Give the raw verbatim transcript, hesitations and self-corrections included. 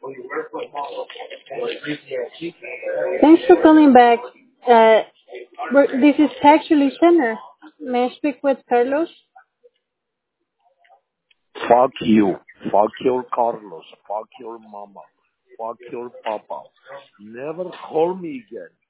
Thanks for calling back. Uh, we're- this is actually Center. May I speak with Carlos? Fuck you. Fuck your Carlos. Fuck your mama. Fuck your papa. Never call me again.